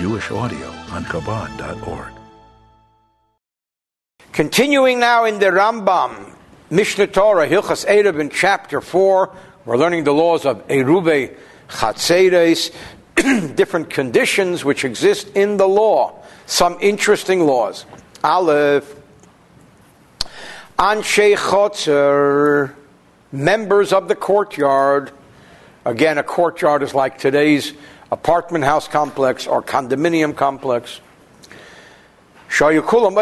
Jewish audio on Chabad.org. Continuing now in the Rambam, Mishnah Torah, Hilchas Eruv in chapter 4, we're learning the laws of Eruvei Chatzeres, different conditions which exist in the law. Some interesting laws. Aleph, Anshe Chotzer, members of the courtyard. Again, a courtyard is like today's apartment house complex or condominium complex. They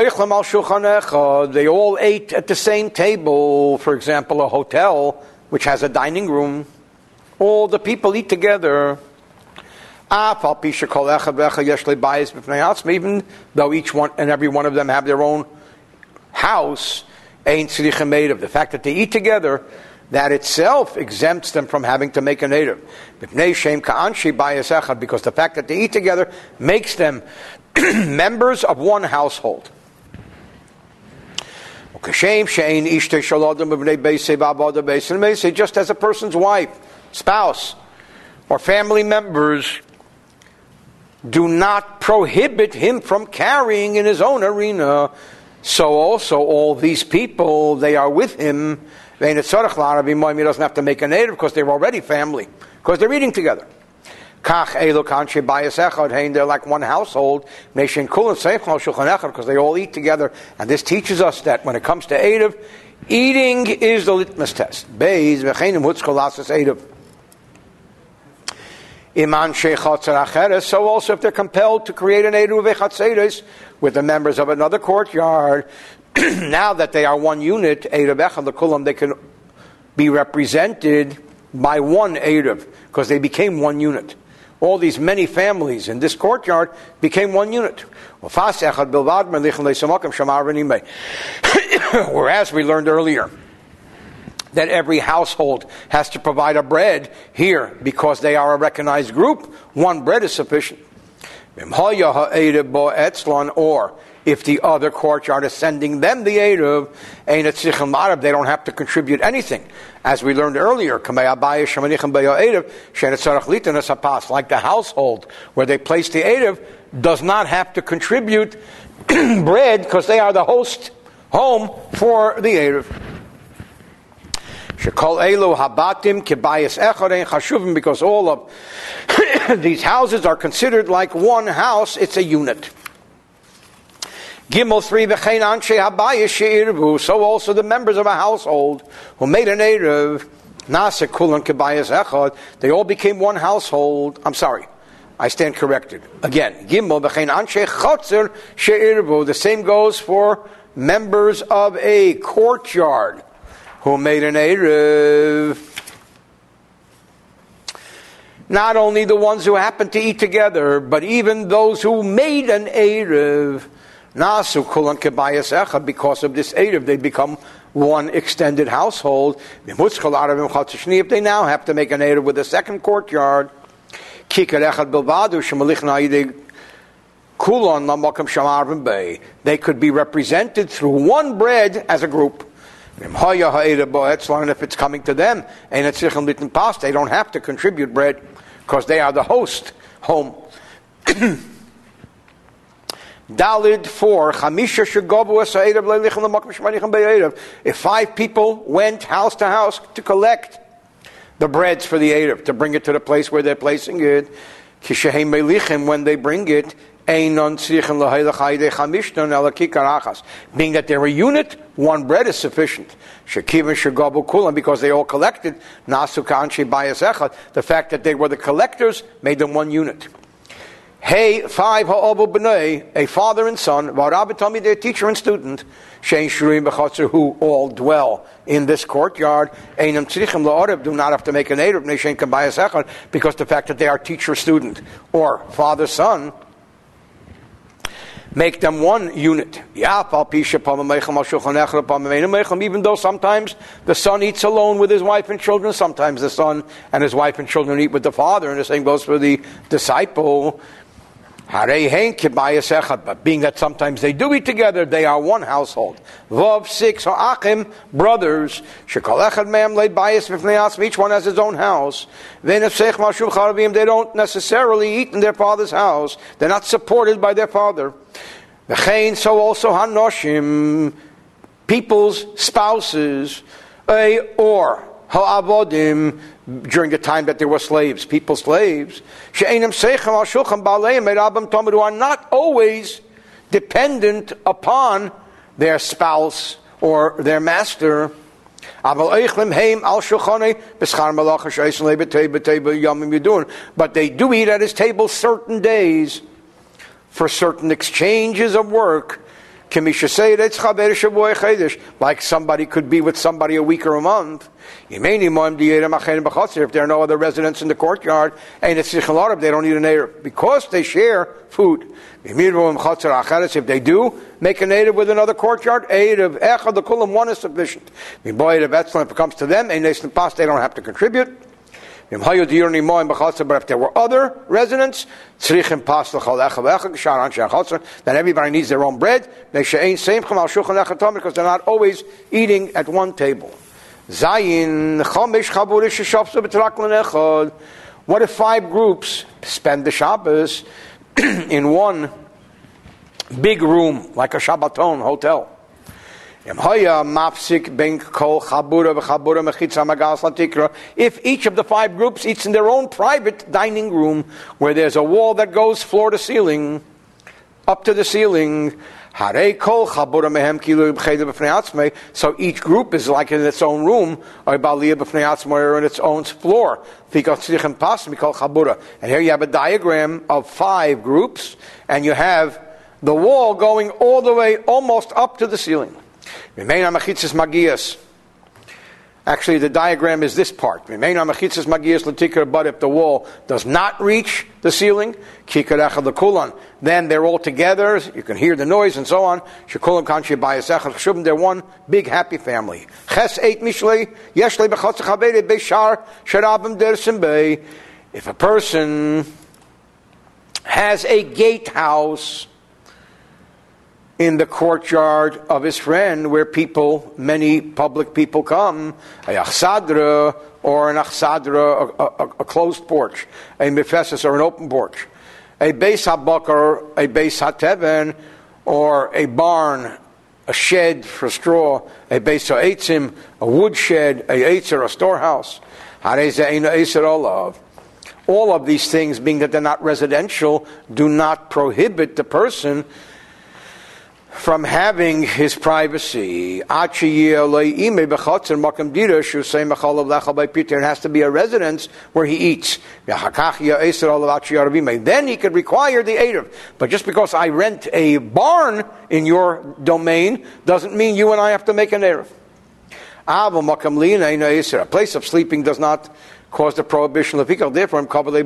all ate at the same table. For example, a hotel which has a dining room. All the people eat together. Even though each one and every one of them have their own house, the fact that they eat together, that itself exempts them from having to make a native. Because the fact that they eat together makes them members of one household. Just as a person's wife, spouse, or family members do not prohibit him from carrying in his own arena, so also all these people, they are with him. He doesn't have to make a native because they're already family, because they're eating together. They're like one household, because they all eat together. And this teaches us that when it comes to Eruv, eating is the litmus test. So also if they're compelled to create an Eruv with the members of another courtyard, now that they are one unit, they can be represented by one Eruv, because they became one unit. All these many families in this courtyard became one unit. Whereas we learned earlier that every household has to provide a bread, here, because they are a recognized group, one bread is sufficient. Or if the other courtyard is sending them the Eruv, they don't have to contribute anything. As we learned earlier, like the household where they place the Eruv does not have to contribute bread because they are the host home for the Eruv. Because all of these houses are considered like one house, it's a unit. Gimel 3, so also the members of a household who made an Eruv, they all became one household. I'm sorry, I stand corrected. Again, Gimel the same goes for members of a courtyard who made an Eruv. Not only the ones who happened to eat together, but even those who made an Eruv. Nasu kulan kebayas echad, because of this Eruv, they become one extended household. If they now have to make an Eruv with a second courtyard, they could be represented through one bread as a group. If it's coming to them, they don't have to contribute bread because they are the host home. Dalid 4. If 5 people went house to house to collect the breads for the Eruv, to bring it to the place where they're placing it, when they bring it, being that they're a unit, one bread is sufficient. Because they all collected, the fact that they were the collectors made them one unit. Hey, 5 a father and son, their teacher and student, who all dwell in this courtyard, do not have to make an Eruv, because the fact that they are teacher-student, or father-son, make them one unit. Even though sometimes the son eats alone with his wife and children, sometimes the son and his wife and children eat with the father, and the same goes for the disciple. But being that sometimes they do eat together, they are one household. Vav 6, Achim, brothers. Shekol echad me'am leid bayis b'fnei atzmi. Each one has his own house. They don't necessarily eat in their father's house. They're not supported by their father. So also hanoshim, people's spouses, or ha'avodim, during the time that there were slaves, people slaves, who are not always dependent upon their spouse or their master. But they do eat at his table certain days for certain exchanges of work. Like somebody could be with somebody a week or a month. If there are no other residents in the courtyard, and it's Sichalarim, they don't need an Erev. Because they share food. If they do make an Erev with another courtyard, Erev Echad, the Kulam, one is sufficient. If it comes to them, they don't have to contribute. But if there were other residents, then everybody needs their own bread, because they're not always eating at one table. What if 5 groups spend the Shabbos in one big room, like a Shabbaton hotel? If each of the 5 groups eats in their own private dining room, where there's a wall that goes floor to ceiling, up to the ceiling, so each group is like in its own room, or in its own floor. And here you have a diagram of 5 groups, and you have the wall going all the way almost up to the ceiling. Actually, the diagram is this part. But if the wall does not reach the ceiling, then they're all together. You can hear the noise and so on. They're one big happy family. If a person has a gatehouse in the courtyard of his friend, where many public people come, a achsadra, or an achsadra, a closed porch, a mefeses, or an open porch, a beis habakar, a beis hateven, or a barn, a shed for straw, a beis ha'etzim, a wood shed, a eitzer, a storehouse. All of these things, being that they're not residential, do not prohibit the person from having his privacy. It has to be a residence where he eats. Then he could require the Erev. But just because I rent a barn in your domain doesn't mean you and I have to make an Erev. A place of sleeping does not cause the prohibition. Therefore,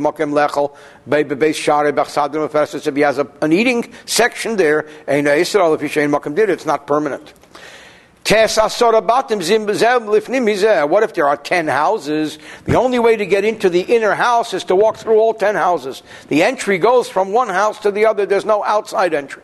if he has an eating section there, it's not permanent. What if there are 10 houses? The only way to get into the inner house is to walk through all 10 houses. The entry goes from one house to the other. There's no outside entry.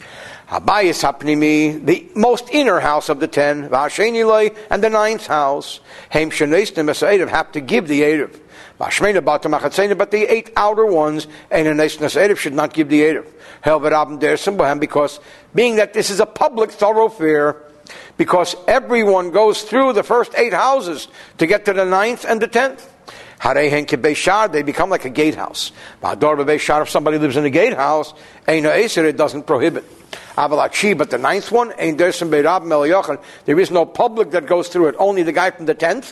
The most inner house of the 10, and the 9th house, have to give the Erev. But the 8 outer ones, should not give the Erev. Because being that this is a public thoroughfare, because everyone goes through the first 8 houses to get to the 9th and the 10th. They become like a gatehouse. If somebody lives in a gatehouse, it doesn't prohibit. But the 9th one, there is no public that goes through it, only the guy from the 10th.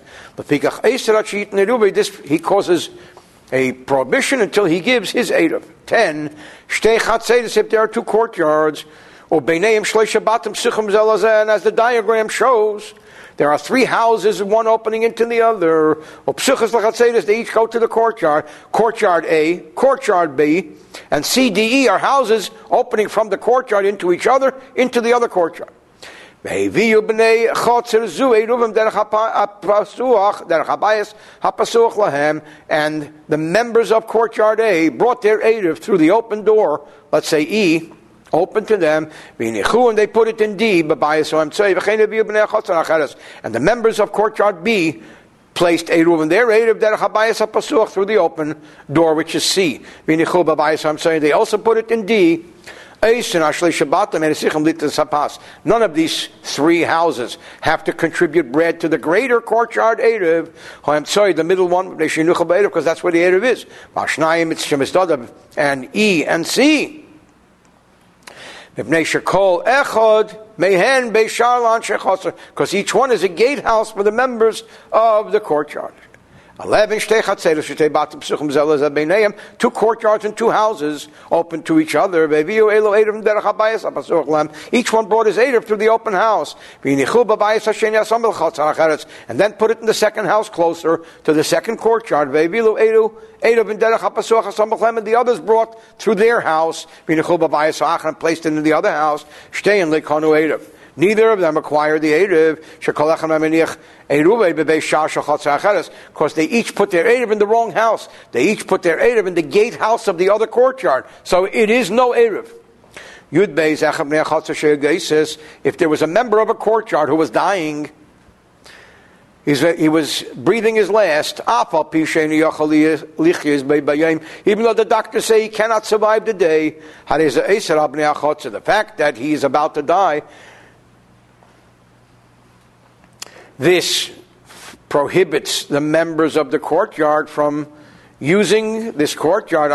He causes a prohibition until he gives his Erev. 10, if there are 2 courtyards, and as the diagram shows, there are 3 houses, one opening into the other. They each go to the courtyard. Courtyard A, courtyard B, and C, D, E are houses opening from the courtyard into each other, into the other courtyard. והביאו בני חוצר זו עירובם דרך הbayis hapasuach lahem, and the members of courtyard A brought their eruv through the open door, let's say E, open to them, and they put it in D, and the members of courtyard B placed eruv in their eruv derech habayis hapasuach through the open door, which is C. They also put it in D. None of these three houses have to contribute bread to the greater courtyard eruv. I'm sorry, the middle one, because that's where the eruv is. And E and C. Because each one is a gatehouse for the members of the courtyard. 11 two courtyards and two houses open to each other. Each one brought his eruv through the open house, and then put it in the second house closer to the second courtyard. And the others brought through their house and placed it in the other house. Neither of them acquired the eruv, because they each put their eruv in the wrong house. They each put their eruv in the gatehouse of the other courtyard. So it is no eruv. Says, if there was a member of a courtyard who was dying, he was breathing his last, even though the doctors say he cannot survive the day, the fact that he is about to die, this prohibits the members of the courtyard from using this courtyard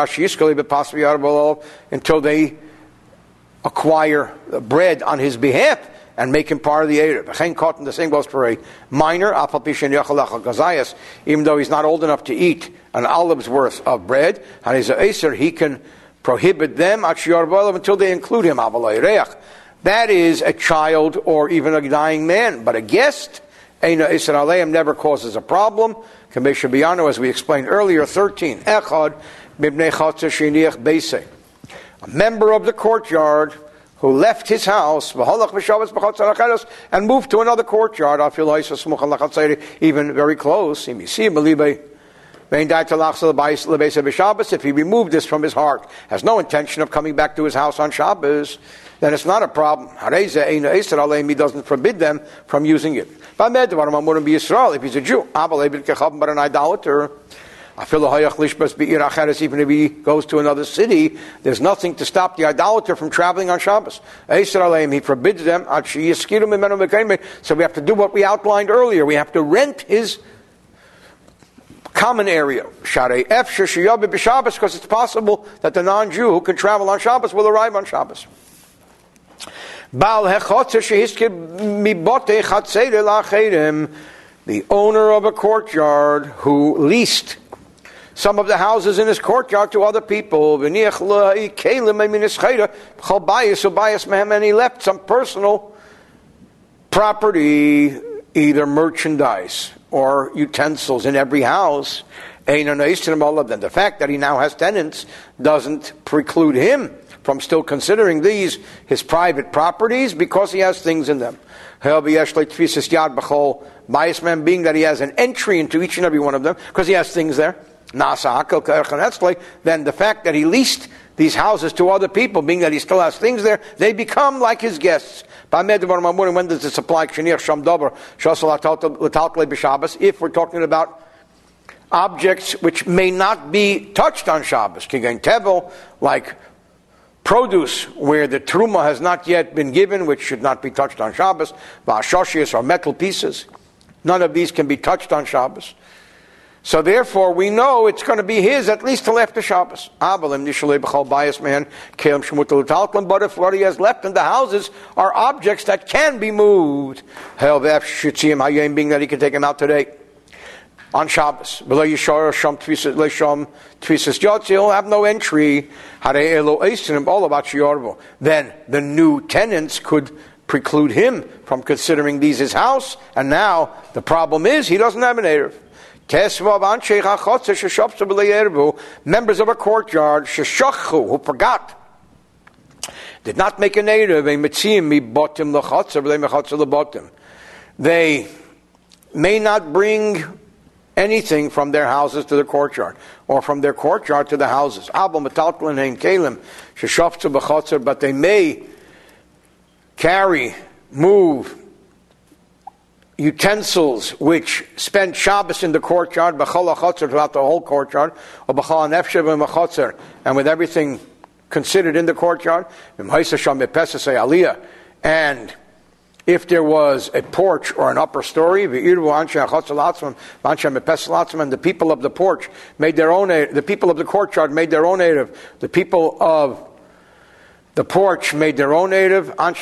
until they acquire bread on his behalf and make him part of the eruv. The same goes for a minor, even though he's not old enough to eat an olive's worth of bread, he can prohibit them until they include him. That is a child or even a dying man, but a guest, never causes a problem. As we explained earlier, 13. A member of the courtyard who left his house and moved to another courtyard, even very close. If he removed this from his heart, has no intention of coming back to his house on Shabbos, then it's not a problem. He doesn't forbid them from using it. If he's a Jew, but an idolater, even if he goes to another city, there's nothing to stop the idolater from traveling on Shabbos. He forbids them. So we have to do what we outlined earlier. We have to rent his common area, because it's possible that the non-Jew who can travel on Shabbos will arrive on Shabbos. The owner of a courtyard who leased some of the houses in his courtyard to other people, and he left some personal property, either merchandise or utensils in every house. Then the fact that he now has tenants doesn't preclude him from still considering these his private properties, because he has things in them. Being that he has an entry into each and every one of them, because he has things there. Then the fact that he leased these houses to other people, being that he still has things there, they become like his guests. When does this apply? If we're talking about objects which may not be touched on Shabbos, like produce where the truma has not yet been given, which should not be touched on Shabbos, or metal pieces. None of these can be touched on Shabbos. So therefore, we know it's going to be his at least till after Shabbos. But if what he has left in the houses are objects that can be moved, being that he can take them out today on Shabbos, he'll have no entry. Then the new tenants could preclude him from considering these his house, and now the problem is he doesn't have an eruv. Members of a courtyard, who forgot did not make a native, a mitziyim mi botim l'chotzer, v'lei mechotzer l'botim. They may not bring anything from their houses to the courtyard, or from their courtyard to the houses. Abel metaltlin hein kelim sheshoftu b'chotzer, but they may carry, move utensils which spend Shabbos in the courtyard, b'chol hachotzer, throughout the whole courtyard, or b'chol hanefshev v'machotzer, and with everything considered in the courtyard, and if there was a porch or an upper story, and the people of the porch made their own, the people of the courtyard made their own native, the people of the porch made their own native, then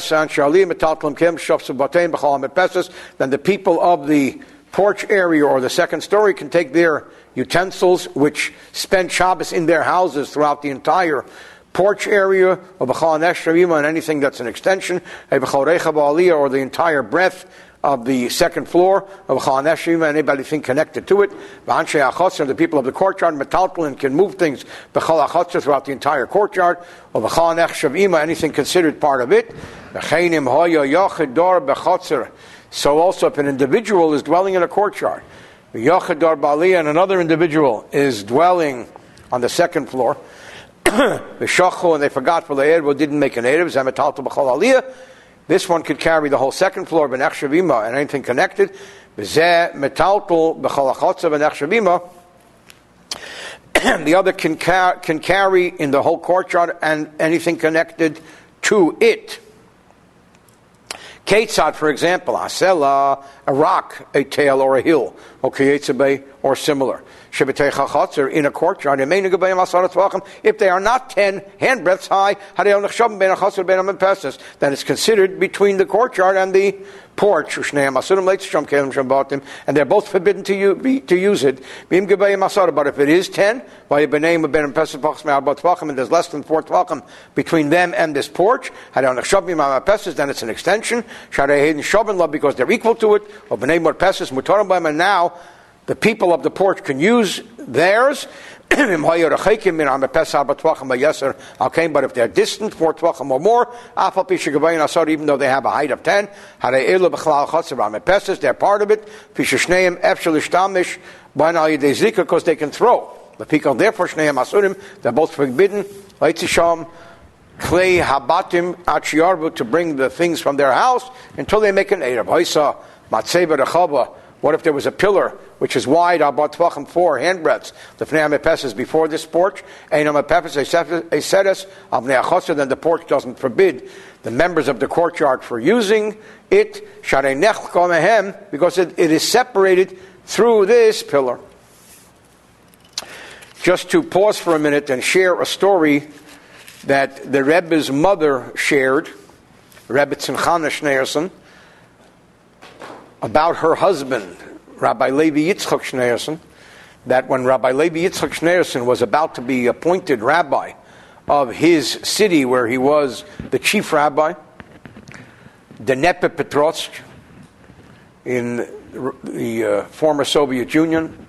the people of the porch area or the second story can take their utensils which spend Shabbos in their houses throughout the entire porch area, and anything that's an extension, or the entire breadth of the second floor, anything connected to it. The people of the courtyard, metaltlin, can move things throughout the entire courtyard, anything considered part of it. So also if an individual is dwelling in a courtyard, and another individual is dwelling on the second floor, and they forgot didn't make a native, this one could carry the whole second floor, and anything connected. The other can carry in the whole courtyard and anything connected to it. Ketzad, for example, asela, a rock, a tail, or a hill, or similar. In a courtyard, if they are not 10 handbreadths high, then it's considered between the courtyard and the porch, and they're both forbidden to use it. But if it is 10, and there's less than 4 tvachim between them and this porch, then it's an extension, because they're equal to it, and now the people of the porch can use theirs. But if they're distant 4 tvachim or more, even though they have a height of 10, they're part of it, because they can throw. Therefore, they're both forbidden to bring the things from their house until they make an erev. What if there was a pillar which is wide, about 4 handbreadths, the Fnei HaMepes before this porch, then the porch doesn't forbid the members of the courtyard for using it, because it is separated through this pillar. Just to pause for a minute and share a story that the Rebbe's mother shared, Rebbe Tzimchana Schneerson, about her husband, Rabbi Levi Yitzchak Schneerson, that when Rabbi Levi Yitzchak Schneerson was about to be appointed rabbi of his city where he was the chief rabbi, Dnepropetrovsk, in the former Soviet Union.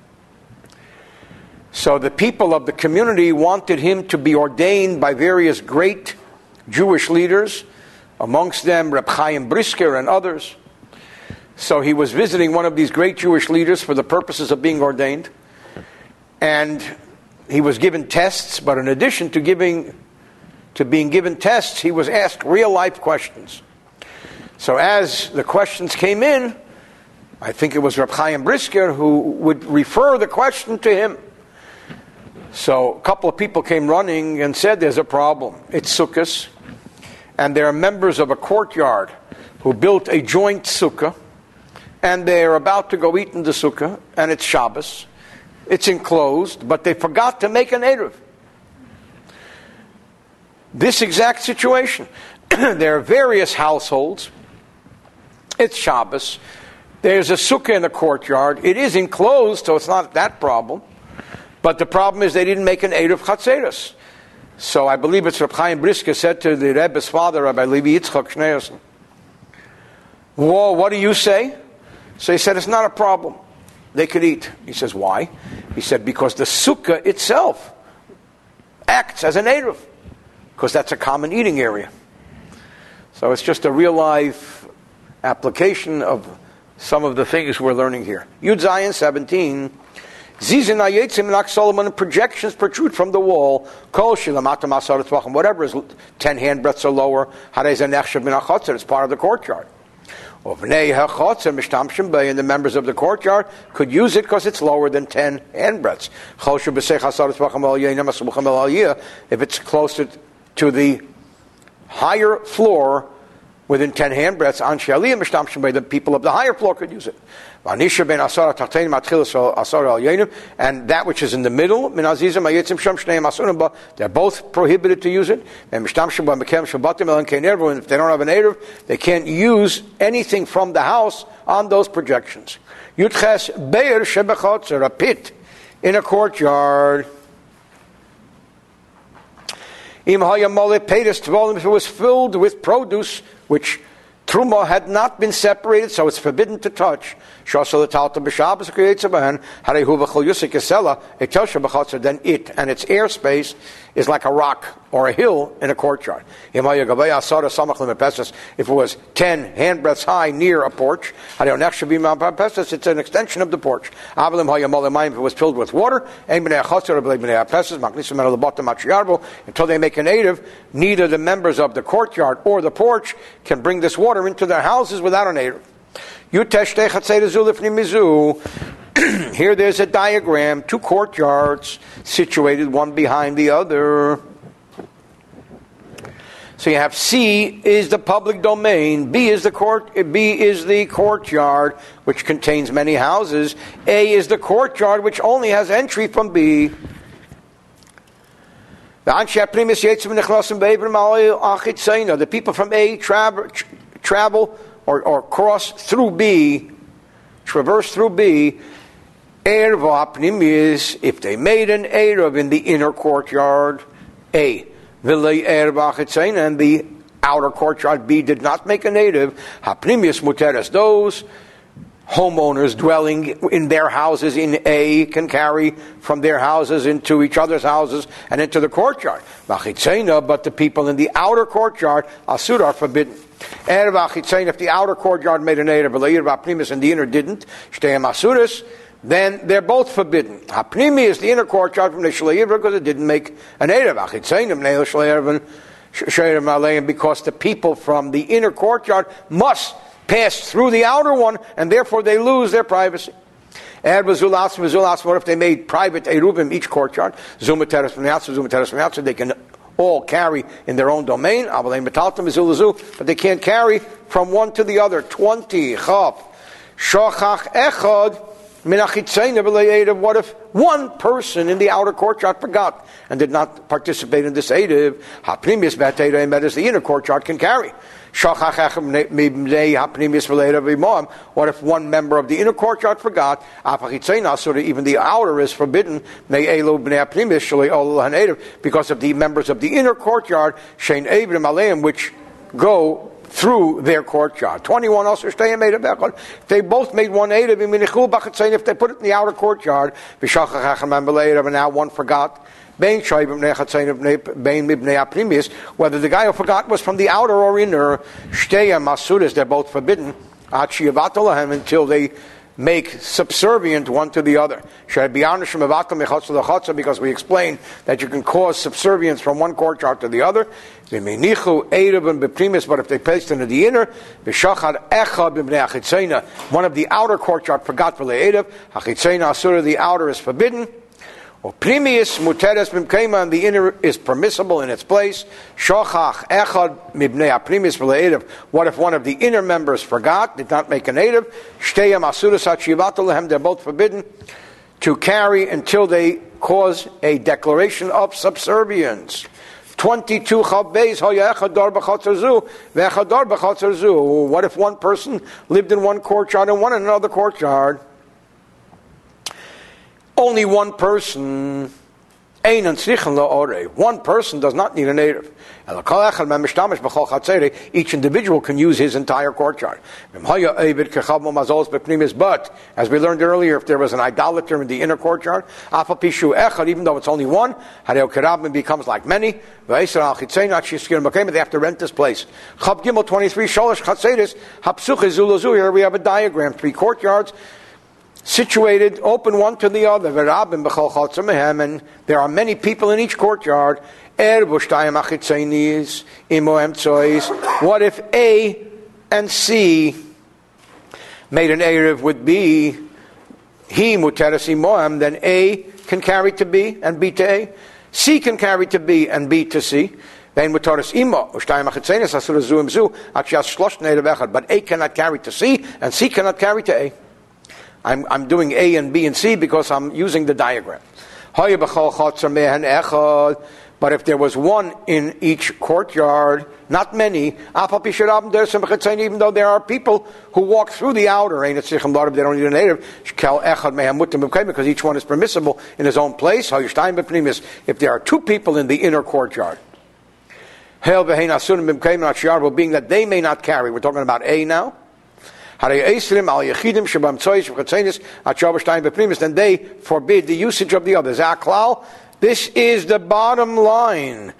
So the people of the community wanted him to be ordained by various great Jewish leaders, amongst them Reb Chaim Brisker and others. So he was visiting one of these great Jewish leaders for the purposes of being ordained. And he was given tests, but in addition to being given tests, he was asked real-life questions. So as the questions came in, I think it was Reb Chaim Brisker who would refer the question to him. So a couple of people came running and said, there's a problem. It's Sukkos, and there are members of a courtyard who built a joint sukkah, and they're about to go eat in the sukkah, and it's Shabbos. It's enclosed, but they forgot to make an eruv. This exact situation. There are various households. It's Shabbos. There's a sukkah in the courtyard. It is enclosed, so it's not that problem. But the problem is they didn't make an eruv chatzeros. So I believe it's Reb Chaim Brisker said to the Rebbe's father, Rabbi Levi Yitzchak Schneerson, "Whoa, what do you say?" So he said, it's not a problem. They could eat. He says, why? He said, because the sukkah itself acts as an eruv. because that's a common eating area. So it's just a real-life application of some of the things we're learning here. Yud Zayin 17. Zizin hayetzim min Solomon, projections protrude from the wall. Kol shilamata masar tvachim, whatever is 10 handbreadths or lower. Harei ze nechshav min hachotzer, it's part of the courtyard. Ovnei hachotzer mishtamshim bei, and the members of the courtyard could use it because it's lower than 10 handbreadths. Chol shebesech hasar tvachim al yeinam asmuchim al yiyah, if it's closer to the higher floor, within 10 handbreadths, anshe aliyah mishtamshim bei, the people of the higher floor could use it. And that which is in the middle, they're both prohibited to use it. And if they don't have an Erev, they can't use anything from the house on those projections. Yutches be'er shebechotzer, a pit in a courtyard. If it was filled with produce, which Truma had not been separated, so it's forbidden to touch. Then it and its airspace is like a rock or a hill in a courtyard. If it was 10 handbreadths high near a porch, it's an extension of the porch. If it was filled with water, until they make a native, neither the members of the courtyard or the porch can bring this water into their houses without a native. Here there's a diagram, 2 courtyards situated one behind the other. So you have C is the public domain, B is the courtyard, which contains many houses. A is the courtyard, which only has entry from B. The people from A travel or cross through B, traverse through B. If they made an Erev in the inner courtyard, A, and the outer courtyard, B, did not make a native, those homeowners dwelling in their houses in A can carry from their houses into each other's houses and into the courtyard. But the people in the outer courtyard, asur, are forbidden. If the outer courtyard made a native, and the inner didn't, then they're both forbidden. Hapnimi is the inner courtyard from the Shleir because it didn't make a native. Because the people from the inner courtyard must pass through the outer one, and therefore they lose their privacy. What if they made private eruvim each courtyard? Zumateres from the outside, they can all carry in their own domain, but they can't carry from one to the other. 20. Shochach echad. What if one person in the outer courtyard forgot and did not participate in this Eidiv? That is, the inner courtyard can carry. What if one member of the inner courtyard forgot? Even the outer is forbidden because of the members of the inner courtyard, which go through their courtyard. 21 also they both made one Eidiv, if they put it in the outer courtyard, and now one forgot, whether the guy who forgot was from the outer or inner, they're both forbidden until they make subservient one to the other. Because we explained that you can cause subservience from one courtyard to the other. But if they placed into the inner, one of the outer courtyard forgot for the outer is forbidden. And the inner is permissible in its place. What if one of the inner members forgot, did not make a native? They're both forbidden to carry until they cause a declaration of subservience. 22. What if one person lived in one courtyard and one in another courtyard? Only one person One person does not need a native. Each individual can use his entire courtyard. But, as we learned earlier, if there was an idolater in the inner courtyard, even though it's only one, it becomes like many. They have to rent this place. Here we have a diagram, 3 courtyards, situated, open one to the other, and there are many people in each courtyard. What if A and C made an Erev with B? Then A can carry to B and B to A. C can carry to B and B to C. But A cannot carry to C and C cannot carry to A. I'm doing A and B and C because I'm using the diagram. But if there was one in each courtyard, not many, even though there are people who walk through the outer, they don't need a native, because each one is permissible in his own place. If there are 2 people in the inner courtyard, being that they may not carry, we're talking about A now, then they forbid the usage of the others. This is the bottom line.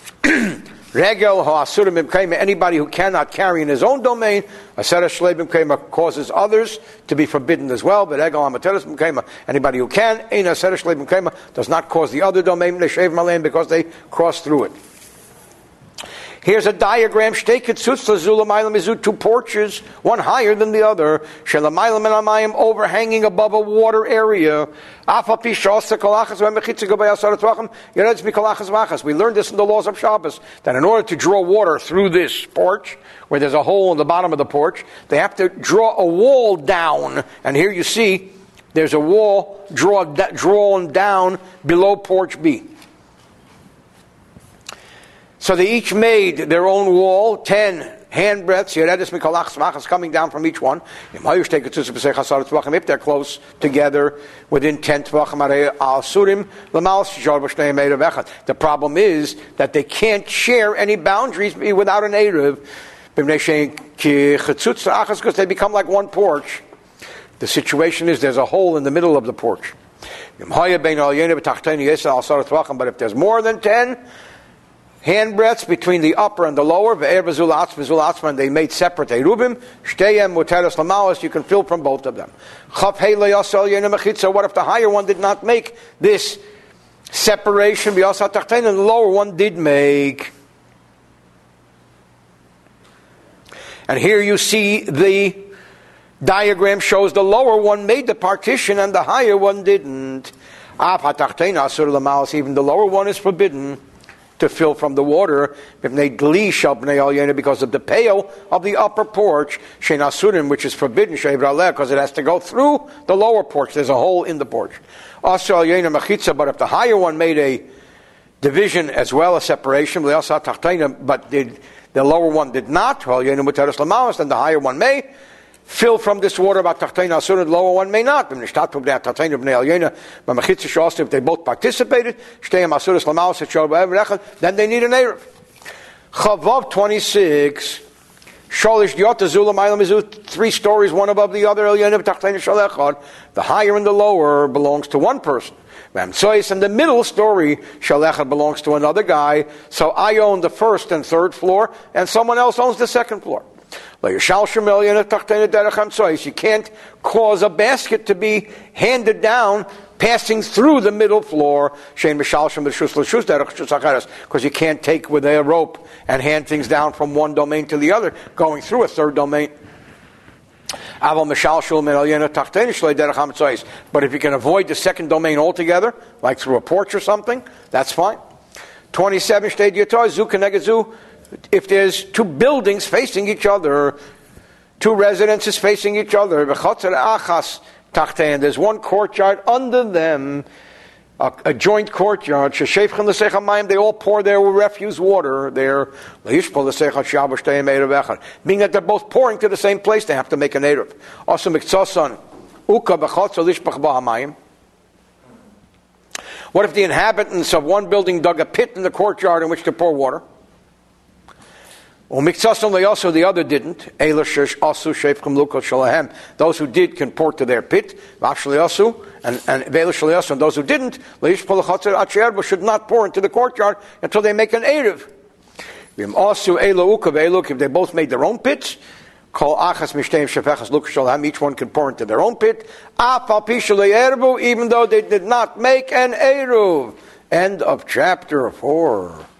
Anybody who cannot carry in his own domain, causes others to be forbidden as well. But anybody who can, does not cause the other domain because they cross through it. Here's a diagram. 2 porches, one higher than the other, overhanging above a water area. We learned this in the laws of Shabbos, that in order to draw water through this porch, where there's a hole in the bottom of the porch, they have to draw a wall down. And here you see there's a wall drawn down below porch B. So they each made their own wall, 10 handbreadths, coming down from each one. If they're close together, within 10 tvachim, the problem is that they can't share any boundaries without an Erev, because they become like one porch. The situation is there's a hole in the middle of the porch. But if there's more than 10 handbreadths between the upper and the lower, and they made separate erubim, you can fill from both of them. What if the higher one did not make this separation, and the lower one did make? And here you see the diagram shows the lower one made the partition and the higher one didn't. Even the lower one is forbidden to fill from the water, because of the pale of the upper porch, which is forbidden, because it has to go through the lower porch. There's a hole in the porch. But if the higher one made a division as well, a separation, but the lower one did not, then the higher one may fill from this water, the lower one may not. If they both participated, then they need an Erev. Chavav 26, 3 stories, one above the other. The higher and the lower belongs to one person. And the middle story belongs to another guy. So I own the first and third floor, and someone else owns the second floor. You can't cause a basket to be handed down passing through the middle floor, because you can't take with a rope and hand things down from one domain to the other, going through a third domain. But if you can avoid the second domain altogether, like through a porch or something, that's fine. 27 if there's 2 buildings facing each other, 2 residences facing each other, and there's one courtyard under them, a joint courtyard, they all pour their refuse water there, being that they're both pouring to the same place, they have to make an Erev. What if the inhabitants of one building dug a pit in the courtyard in which to pour water? Also the other didn't. Those who did can pour to their pit. And those who didn't should not pour into the courtyard until they make an eruv. If they both made their own pits, each one can pour into their own pit, even though they did not make an eruv. End of chapter 4.